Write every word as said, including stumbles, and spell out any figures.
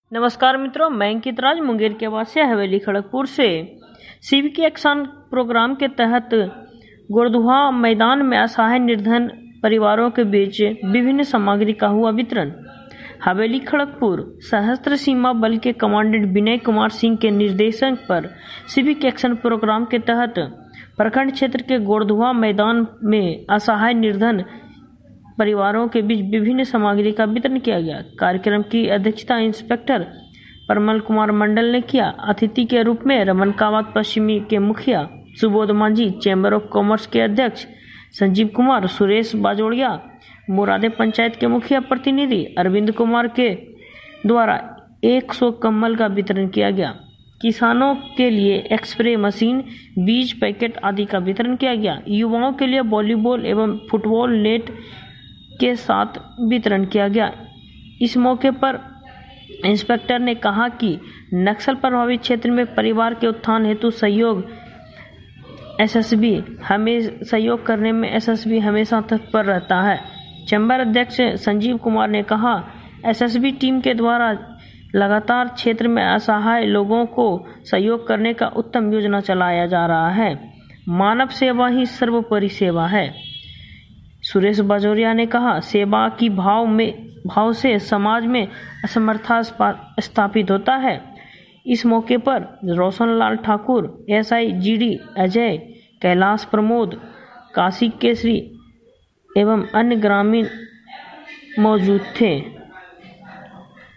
नमस्कार मित्रों, मैं अंकित राज मुंगेर के वासी हवेली खड़गपुर से सिविक एक्शन प्रोग्राम के तहत गोरधुआ मैदान में असहाय निर्धन परिवारों के बीच विभिन्न सामग्री का हुआ वितरण। हवेली खड़गपुर सशस्त्र सीमा बल के कमांडेंट विनय कुमार सिंह के निर्देशन पर सिविक एक्शन प्रोग्राम के तहत प्रखंड क्षेत्र के गोरधुआ मैदान में असहाय निर्धन परिवारों के बीच विभिन्न सामग्री का वितरण किया गया। कार्यक्रम की अध्यक्षता इंस्पेक्टर परमल कुमार मंडल ने किया। अतिथि के रूप में रमनकावत पश्चिमी के मुखिया Subodh Manjhi, chamber of commerce के अध्यक्ष संजीव कुमार, सुरेश बाजोड़िया, मुरादे पंचायत के मुखिया प्रतिनिधि अरविंद कुमार के द्वारा एक सौ कम्बल का वितरण किया गया। किसानों के लिए एक्सप्रे मशीन, बीज पैकेट आदि का वितरण किया गया। युवाओं के लिए वॉलीबॉल एवं फुटबॉल नेट के साथ वितरण किया गया। इस मौके पर इंस्पेक्टर ने कहा कि नक्सल प्रभावित क्षेत्र में परिवार के उत्थान हेतु सहयोग एसएसबी हमें सहयोग करने में एसएसबी हमेशा तत्पर रहता है। चैम्बर अध्यक्ष संजीव कुमार ने कहा, एसएसबी टीम के द्वारा लगातार क्षेत्र में असहाय लोगों को सहयोग करने का उत्तम योजना चलाया जा रहा है। मानव सेवा ही सर्वोपरि सेवा है। सुरेश बाजोरिया ने कहा, सेवा की भाव में भाव से समाज में असमर्था स्थापित होता है। इस मौके पर रोशन लाल ठाकुर, एसआई जीडी अजय, कैलाश प्रमोद, काशी केसरी एवं अन्य ग्रामीण मौजूद थे।